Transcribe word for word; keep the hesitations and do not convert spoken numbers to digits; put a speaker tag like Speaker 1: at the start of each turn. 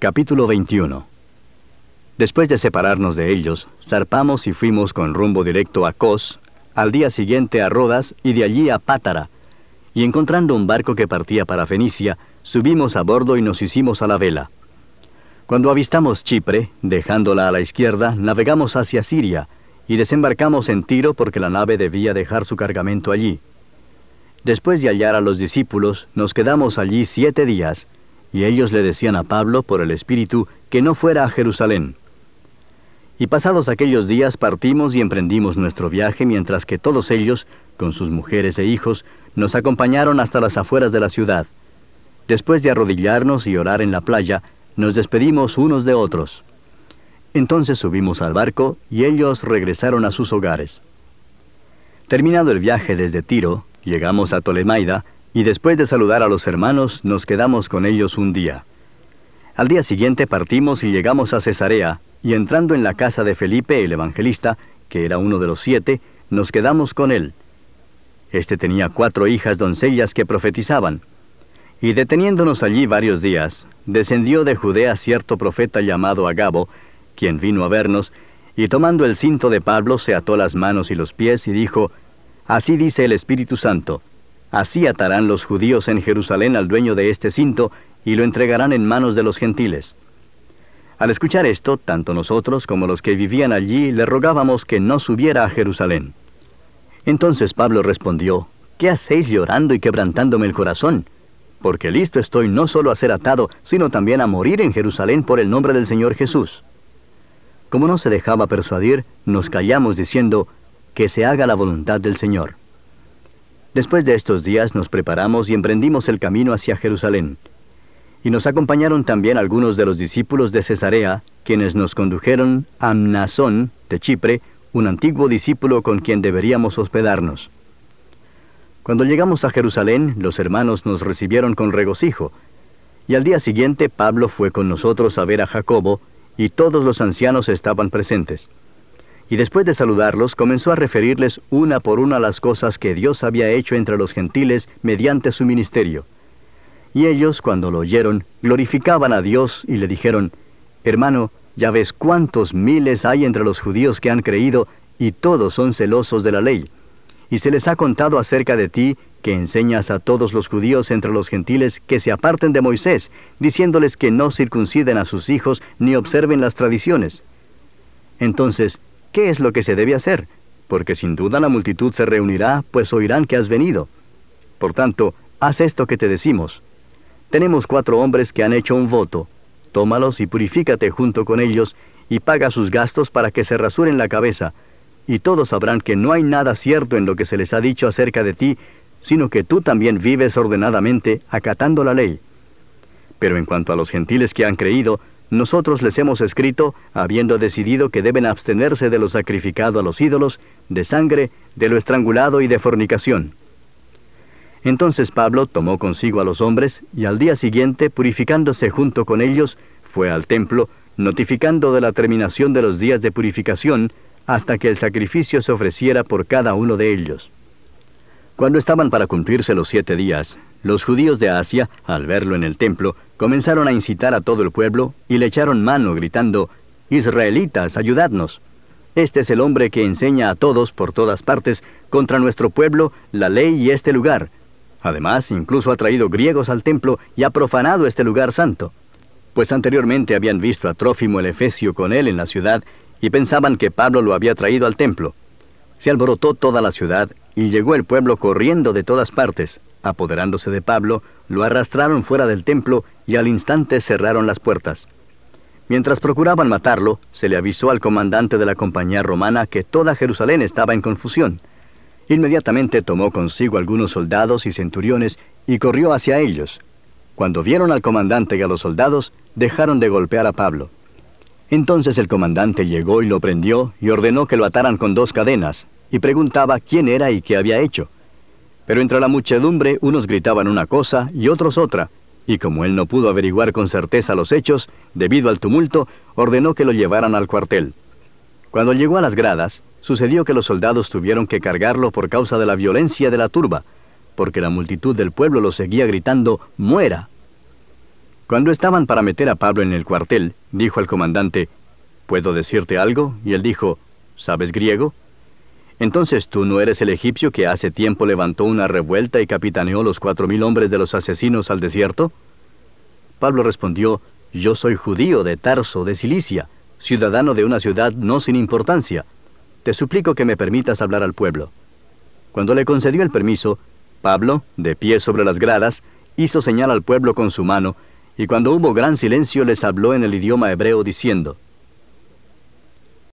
Speaker 1: Capítulo veintiuno. Después de separarnos de ellos, zarpamos y fuimos con rumbo directo a Cos, al día siguiente a Rodas y de allí a Pátara, y encontrando un barco que partía para Fenicia, subimos a bordo y nos hicimos a la vela. Cuando avistamos Chipre, dejándola a la izquierda, navegamos hacia Siria, y desembarcamos en Tiro porque la nave debía dejar su cargamento allí. Después de hallar a los discípulos, nos quedamos allí siete días, y ellos le decían a Pablo, por el Espíritu, que no fuera a Jerusalén. Y pasados aquellos días partimos y emprendimos nuestro viaje, mientras que todos ellos, con sus mujeres e hijos, nos acompañaron hasta las afueras de la ciudad. Después de arrodillarnos y orar en la playa, nos despedimos unos de otros. Entonces subimos al barco, y ellos regresaron a sus hogares. Terminado el viaje desde Tiro, llegamos a Tolemaida, y después de saludar a los hermanos, nos quedamos con ellos un día. Al día siguiente partimos y llegamos a Cesarea, y entrando en la casa de Felipe el evangelista, que era uno de los siete, nos quedamos con él. Este tenía cuatro hijas doncellas que profetizaban. Y deteniéndonos allí varios días, descendió de Judea cierto profeta llamado Agabo, quien vino a vernos, y tomando el cinto de Pablo se ató las manos y los pies y dijo: «Así dice el Espíritu Santo, así atarán los judíos en Jerusalén al dueño de este cinto, y lo entregarán en manos de los gentiles». Al escuchar esto, tanto nosotros como los que vivían allí le rogábamos que no subiera a Jerusalén. Entonces Pablo respondió: «¿Qué hacéis llorando y quebrantándome el corazón? Porque listo estoy no solo a ser atado, sino también a morir en Jerusalén por el nombre del Señor Jesús». Como no se dejaba persuadir, nos callamos diciendo: «Que se haga la voluntad del Señor». Después de estos días nos preparamos y emprendimos el camino hacia Jerusalén. Y nos acompañaron también algunos de los discípulos de Cesarea, quienes nos condujeron a Mnasón de Chipre, un antiguo discípulo con quien deberíamos hospedarnos. Cuando llegamos a Jerusalén, los hermanos nos recibieron con regocijo, y al día siguiente Pablo fue con nosotros a ver a Jacobo, y todos los ancianos estaban presentes. Y después de saludarlos, comenzó a referirles una por una las cosas que Dios había hecho entre los gentiles mediante su ministerio. Y ellos, cuando lo oyeron, glorificaban a Dios y le dijeron: «Hermano, ya ves cuántos miles hay entre los judíos que han creído, y todos son celosos de la ley. Y se les ha contado acerca de ti, que enseñas a todos los judíos entre los gentiles que se aparten de Moisés, diciéndoles que no circunciden a sus hijos ni observen las tradiciones. Entonces, ¿qué es lo que se debe hacer? Porque sin duda la multitud se reunirá, pues oirán que has venido. Por tanto, haz esto que te decimos. Tenemos cuatro hombres que han hecho un voto. Tómalos y purifícate junto con ellos, y paga sus gastos para que se rasuren la cabeza, y todos sabrán que no hay nada cierto en lo que se les ha dicho acerca de ti, sino que tú también vives ordenadamente, acatando la ley. Pero en cuanto a los gentiles que han creído, nosotros les hemos escrito, habiendo decidido que deben abstenerse de lo sacrificado a los ídolos, de sangre, de lo estrangulado y de fornicación». Entonces Pablo tomó consigo a los hombres, y al día siguiente, purificándose junto con ellos, fue al templo, notificando de la terminación de los días de purificación, hasta que el sacrificio se ofreciera por cada uno de ellos. Cuando estaban para cumplirse los siete días, los judíos de Asia, al verlo en el templo, comenzaron a incitar a todo el pueblo, y le echaron mano, gritando: «Israelitas, ayudadnos. Este es el hombre que enseña a todos, por todas partes, contra nuestro pueblo, la ley y este lugar. Además, incluso ha traído griegos al templo y ha profanado este lugar santo». Pues anteriormente habían visto a Trófimo el Efesio con él en la ciudad, y pensaban que Pablo lo había traído al templo. Se alborotó toda la ciudad, y llegó el pueblo corriendo de todas partes. Apoderándose de Pablo, lo arrastraron fuera del templo, y al instante cerraron las puertas. Mientras procuraban matarlo, se le avisó al comandante de la compañía romana que toda Jerusalén estaba en confusión. Inmediatamente tomó consigo algunos soldados y centuriones, y corrió hacia ellos. Cuando vieron al comandante y a los soldados, dejaron de golpear a Pablo. Entonces el comandante llegó y lo prendió, y ordenó que lo ataran con dos cadenas, y preguntaba quién era y qué había hecho. Pero entre la muchedumbre unos gritaban una cosa y otros otra, y como él no pudo averiguar con certeza los hechos, debido al tumulto, ordenó que lo llevaran al cuartel. Cuando llegó a las gradas, sucedió que los soldados tuvieron que cargarlo por causa de la violencia de la turba, porque la multitud del pueblo lo seguía gritando: «¡Muera!». Cuando estaban para meter a Pablo en el cuartel, dijo al comandante, ¿puedo decirte algo? Y él dijo, ¿sabes griego? Entonces, ¿tú no eres el egipcio que hace tiempo levantó una revuelta y capitaneó los cuatro mil hombres de los asesinos al desierto? Pablo respondió, yo soy judío de Tarso, de Cilicia, ciudadano de una ciudad no sin importancia. Te suplico que me permitas hablar al pueblo. Cuando le concedió el permiso, Pablo, de pie sobre las gradas, hizo señal al pueblo con su mano, y cuando hubo gran silencio les habló en el idioma hebreo diciendo,